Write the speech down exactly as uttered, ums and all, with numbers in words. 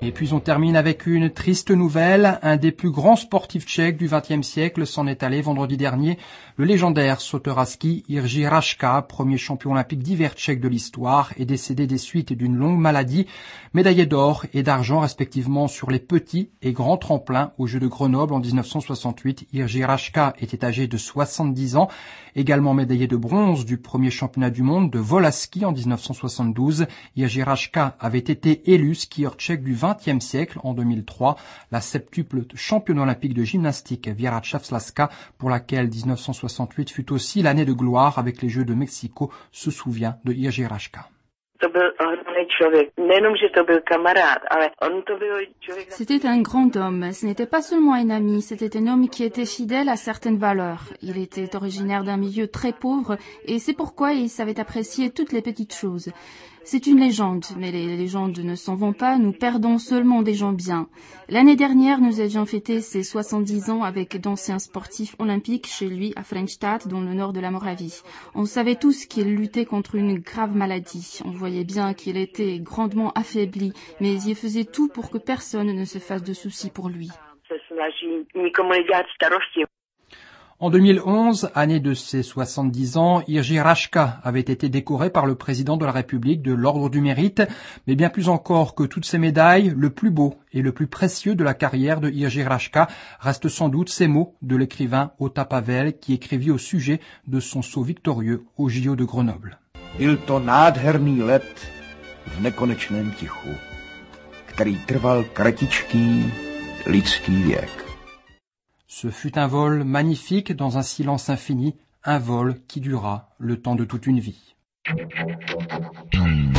Et puis on termine avec une triste nouvelle. Un des plus grands sportifs tchèques du vingtième siècle s'en est allé vendredi dernier. Le légendaire sauteur à ski Jiří Raška, premier champion olympique d'hiver tchèque de l'histoire, est décédé des suites d'une longue maladie. Médaillé d'or et d'argent respectivement sur les petits et grands tremplins aux Jeux de Grenoble en dix-neuf cent soixante-huit. Jiří Raška était âgé de soixante-dix ans. Également médaillé de bronze du premier championnat du monde de vol à ski en dix-neuf cent soixante-douze. Jiří Raška avait été élu skieur tchèque du vingtième siècle en deux mille trois. La septuple championne olympique de gymnastique Věra Čavslavská, pour laquelle dix-neuf cent soixante-huit fut aussi l'année de gloire avec les Jeux de Mexico, se souvient de Jiří Raška. C'était un grand homme. Ce n'était pas seulement un ami, c'était un homme qui était fidèle à certaines valeurs. Il était originaire d'un milieu très pauvre et c'est pourquoi il savait apprécier toutes les petites choses. C'est une légende, mais les légendes ne s'en vont pas, nous perdons seulement des gens bien. L'année dernière, nous avions fêté ses soixante-dix ans avec d'anciens sportifs olympiques chez lui à Frenstadt, dans le nord de la Moravie. On savait tous qu'il luttait contre une grave maladie. On voyait bien qu'il était grandement affaibli, mais il faisait tout pour que personne ne se fasse de soucis pour lui. En deux mille onze, année de ses soixante-dix ans, Jiří Raška avait été décoré par le président de la République de l'Ordre du Mérite, mais bien plus encore que toutes ces médailles, le plus beau et le plus précieux de la carrière de Jiří Raška reste sans doute ces mots de l'écrivain Ota Pavel qui écrivit au sujet de son saut victorieux au J O de Grenoble. Byl to nádherný let v nekonečném tichu, který trval kratičký lidský věk. Ce fut un vol magnifique dans un silence infini, un vol qui dura le temps de toute une vie.